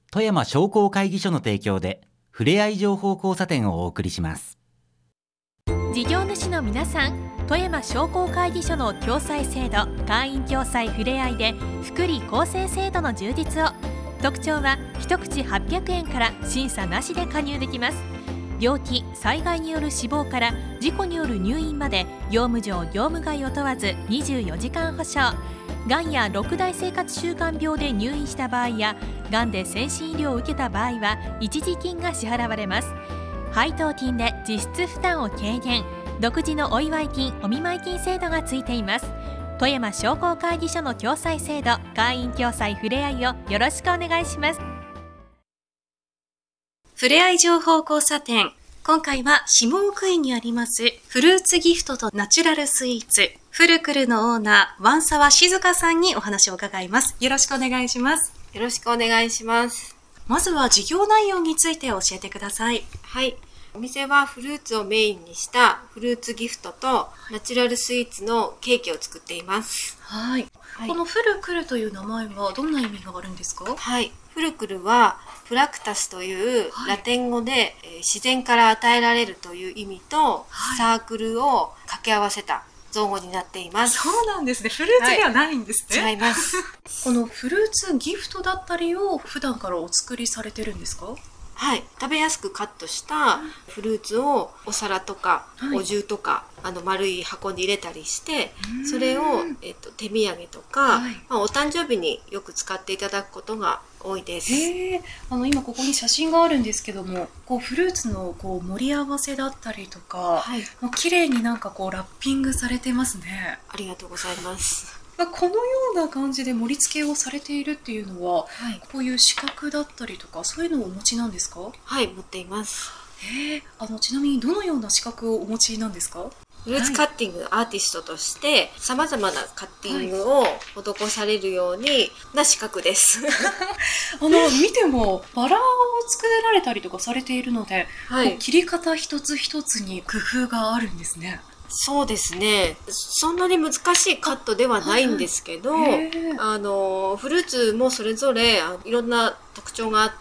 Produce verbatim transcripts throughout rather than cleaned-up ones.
富山商工会議所の提供でふれあい情報交差点をお送りします。 事業主の皆さん、富山商工会議所の共済制度、会員共済ふれあいで福利厚生制度の充実を。特徴は一口はっぴゃくえんから審査なしで加入できます。病気・災害による死亡から事故による入院まで業務上業務外を問わずにじゅうよじかん保証。がんやろく大生活習慣病で入院した場合や、がんで先進医療を受けた場合は一時金が支払われます。配当金で実質負担を軽減。独自のお祝い金・お見舞い金制度がついています。富山商工会議所の共済制度、会員共済ふれあいをよろしくお願いします。 ふれあい情報交差点。今回は下奥井にありますフルーツギフトとナチュラルスイーツフルクルのオーナーワンサワ静香さんにお話を伺います。よろしくお願いします。 よろしくお願いします。 まずは事業内容について教えてください。 はい。お店はフルーツをメインにしたフルーツギフトとナチュラルスイーツのケーキを作っています。 はい。はい、このフルクルという名前はどんな意味があるんですか？ はい。フルクルはプラクタスというラテン語で、はい、えー、自然から与えられるという意味と、はい、サークルを掛け合わせた造語になっています。 そうなんですね。フルーツではないんですね。 はい、違います。 このフルーツギフトだったりを普段からお作りされてるんですか？ はい、食べやすくカットしたフルーツをお皿とか、はい、お重とかあの丸い箱に入れたりして、それを、えっと、手土産とか、はい、まあ、お誕生日によく使っていただくことが多いです。 へー、あの今ここに写真があるんですけども、こうフルーツのこう盛り合わせだったりとか、はい、もう綺麗になんかこうラッピングされてますね。 ありがとうございます。 このような感じで盛り付けをされているっていうのは、はい、こういう資格だったりとかそういうのをお持ちなんですか？ はい、持っています。 へー、あのちなみにどのような資格をお持ちなんですか？ フルーツカッティングアーティストとしてさまざまなカッティングを施されるようにな資格です。 あの見てもバラを作られたりとかされているので、はい、切り方一つ一つに工夫があるんですね。 そうですね。そんなに難しいカットではないんですけど、はいはい、あのフルーツもそれぞれいろんな特徴があって、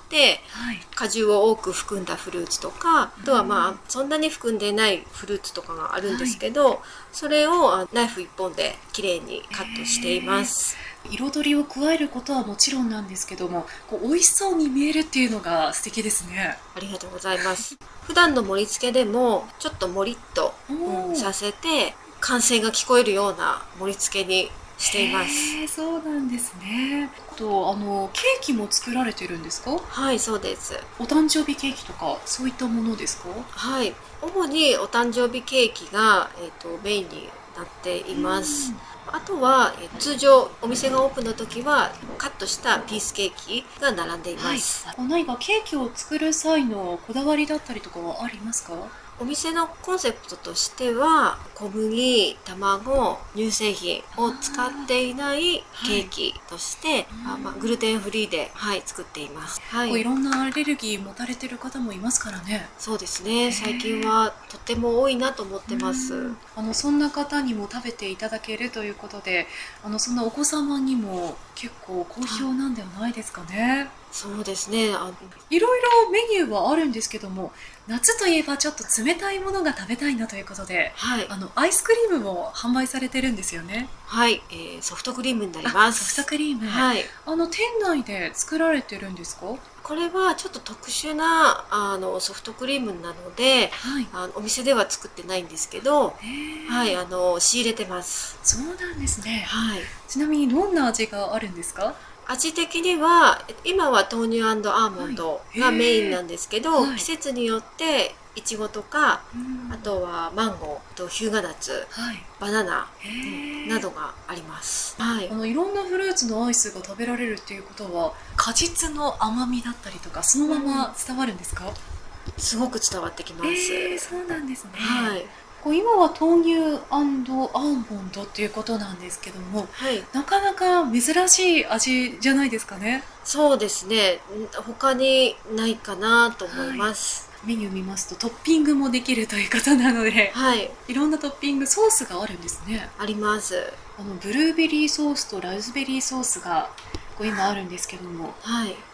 はい、果汁を多く含んだフルーツとか、あとはまあそんなに含んでないフルーツとかがあるんですけど、はい、それをナイフ一本できれいにカットしています。 彩りを加えることはもちろんなんですけども、こう美味しそうに見えるっていうのが素敵ですね。 ありがとうございます。普段の盛り付けでもちょっともりっと、うん、させて歓声が聞こえるような盛り付けにしています。 へー、そうなんですね。とあのケーキも作られてるんですか？ はい、そうです。 お誕生日ケーキとかそういったものですか？ はい、主にお誕生日ケーキが、えーと、メインになっています。あとは通常お店がオープンの時はカットしたピースケーキが並んでいます。 はい、何かケーキを作る際のこだわりだったりとかはありますか？ お店のコンセプトとしては小麦、卵、乳製品を使っていないケーキとして、はい、あまあ、グルテンフリーで、はい、作っています。はい、 いろんなアレルギー持たれてる方もいますからね。 そうですね。最近はとても多いなと思ってます。 あのそんな方にも食べていただけるということで、あのそんなお子様にも結構好評なんではないですかね。 そうですね。あいろいろメニューはあるんですけども、夏といえばちょっと冷たいものが食べたいなということで、はい、あのアイスクリームも販売されてるんですよね。 はい、えー、ソフトクリームになります。 ソフトクリーム、 はい、 あの店内で作られてるんですか？ これはちょっと特殊なあのソフトクリームなので、はい、あのお店では作ってないんですけど、はい、あの仕入れてます。 そうなんですね。 はい、 ちなみにどんな味があるんですか？ 味的には今は豆乳&アーモンドがメインなんですけど、はい、季節によっていちごとか、あとはマンゴーと日向夏、はい、バナナなどがあります。はい、 あのいろんなフルーツのアイスが食べられるっていうことは果実の甘みだったりとかそのまま伝わるんですか？うん、 すごく伝わってきます。 えー、そうなんですね。 はい、 こう今は豆乳&アーモンドっていうことなんですけども、はい、なかなか珍しい味じゃないですかね。 そうですね。他にないかなと思います。 はい、メニュー見ますとトッピングもできるということなので、はい、いろんなトッピングソースがあるんですね。 あります。 あのブルーベリーソースとラズベリーソースがこう今あるんですけども、 はい、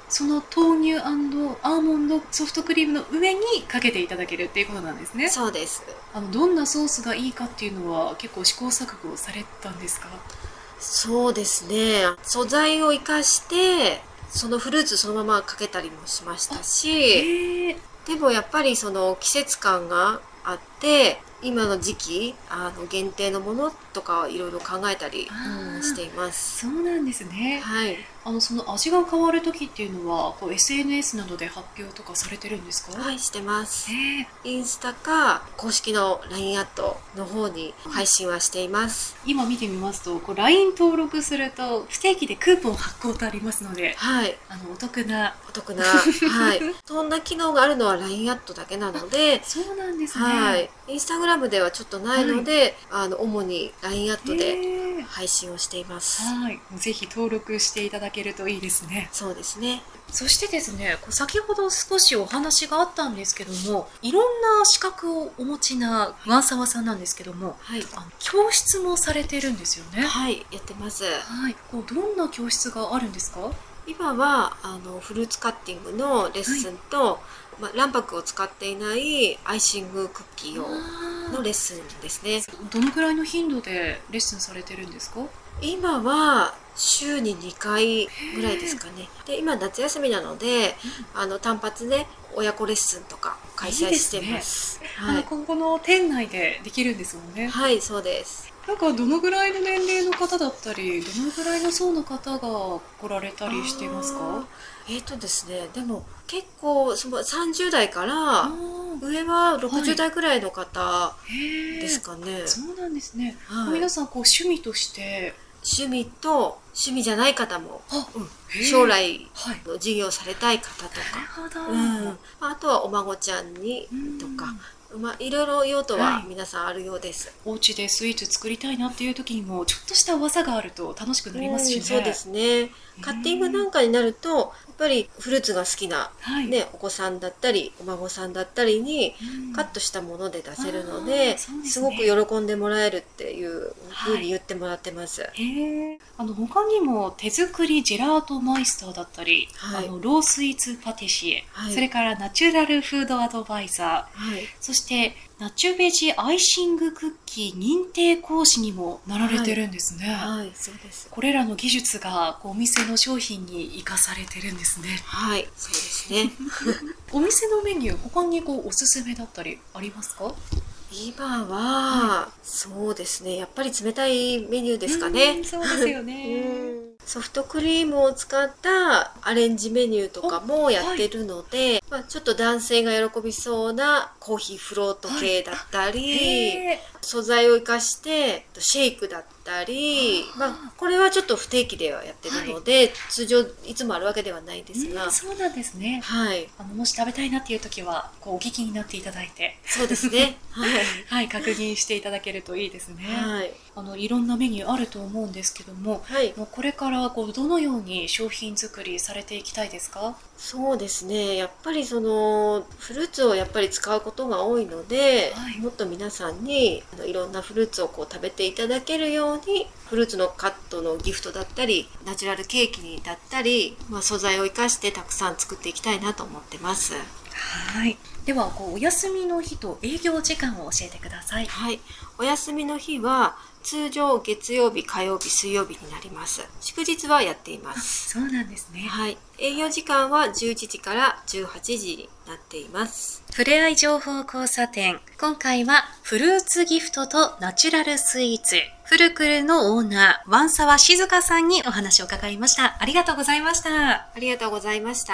その豆乳&アーモンドソフトクリームの上にかけていただけるっていうことなんですね。 そうです。 あのどんなソースがいいかっていうのは結構試行錯誤されたんですか？ そうですね。素材を生かしてそのフルーツそのままかけたりもしましたし、でもやっぱりその季節感があって今の時期あの限定のものとかいろいろ考えたり、うん、しています。 そうなんですね。 はい。 あのその味が変わる時っていうのはこう エスエヌエス などで発表とかされてるんですか？ はい、してます。 えー、 インスタか公式の ライン アットの方に配信はしています。 今見てみますとこう ライン 登録すると不定期でクーポン発行とありますので、 はい、 あのお得なお得な、はい、そんな機能があるのは ライン アットだけなので、 そうなんですね。 はい、インスタグラムではちょっとないので、はい、あの主に ライン アットで配信をしています。 はい、ぜひ登録していただけるといいですね。 そうですね。 そしてですね、先ほど少しお話があったんですけども、いろんな資格をお持ちなワンサワさんなんですけども、 はい、 あの教室もされてるんですよね。 はい、やってます。 はい、こうどんな教室があるんですか？ 今はあのフルーツカッティングのレッスンと、はい、まあ、卵白を使っていないアイシングクッキーをのレッスンですね。 どのくらいの頻度でレッスンされてるんですか？ 今は週ににかいぐらいですかね。で今夏休みなので、うん、あの単発で親子レッスンとか開催しています。 いいですね。はい、あのここの店内でできるんですもんね。 はい、そうです。 なんかどのぐらいの年齢の方だったりどのぐらいの層の方が来られたりしていますか？ えーとですね、でも結構そのさんじゅう代から上はろくじゅう代くらいの方ですかね。はい、 そうなんですね。 はい、 皆さんこう趣味として趣味と趣味じゃない方も、うん、将来の授業されたい方とか、うん、あとはお孫ちゃんにとか、まあ、いろいろ用途は皆さんあるようです。 はい、お家でスイーツ作りたいなっていう時にもちょっとした技があると楽しくなりますしね。 うん、そうですね。カッティングなんかになるとやっぱりフルーツが好きな、はいね、お子さんだったりお孫さんだったりにカットしたもので出せるので、うん、すごく喜んでもらえるっていうふうに言ってもらってます。はい、 へあの他にも手作りジェラートマイスターだったり、はい、あのロースイーツパティシエ、はい、それからナチュラルフードアドバイザー、はい、そしてナチュベジアイシングクッキー認定講師にもなられてるんですね。 はい、はい、そうです。 これらの技術がこうお店の商品に生かされてるんですね。 はい、そうですね。 お店のメニュー他にこうおすすめだったりありますか？ 今は、はい、そうですね、やっぱり冷たいメニューですかね。 そうですよね。 ソフトクリームを使ったアレンジメニューとかもやってるので、はい、まあ、ちょっと男性が喜びそうなコーヒーフロート系だったり、はい、素材を生かしてシェイクだったり、まあ、これはちょっと不定期ではやってるので、はい、通常いつもあるわけではないですが、 うん、そうなんですね。 はい、 あのもし食べたいなっていう時はこうお聞きになっていただいて、 そうですね。はい、 はい、確認していただけるといいですね。 はい、 あのいろんなメニューあると思うんですけども、はい、もうこれからこうどのように商品作りされていきたいですか？ そうですね、やっぱりそのフルーツをやっぱり使うことが多いので、はい、もっと皆さんにあのいろんなフルーツをこう食べていただけるようにフルーツのカットのギフトだったりナチュラルケーキにだったり、まあ、素材を生かしてたくさん作っていきたいなと思ってます。 はい、ではこうお休みの日と営業時間を教えてください。 はい、お休みの日は通常月曜日、火曜日、水曜日になります。祝日はやっています。 そうなんですね。 はい、営業時間はじゅういちじからじゅうはちじになっています。 ふれあい情報交差点、今回はフルーツギフトとナチュラルスイーツフルクルのオーナーワンサワ静香さんにお話を伺いました。ありがとうございました。 ありがとうございました。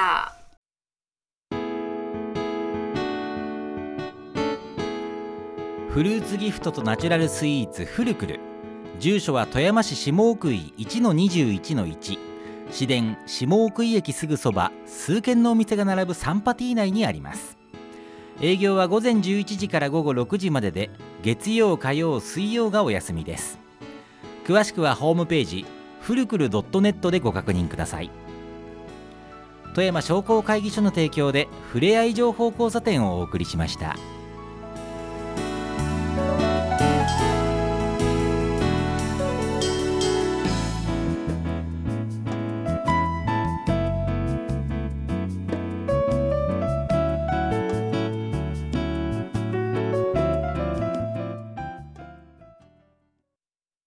フルーツギフトとナチュラルスイーツフルクル、住所は富山市下奥井 いちのにじゅういちのいち、 市電下奥井駅すぐそば、数軒のお店が並ぶサンパティ内にあります。営業は午前じゅういちじから午後ろくじまでで、月曜火曜水曜がお休みです。詳しくはホームページフルクル ドットネット でご確認ください。富山商工会議所の提供でふれあい情報交差点をお送りしました。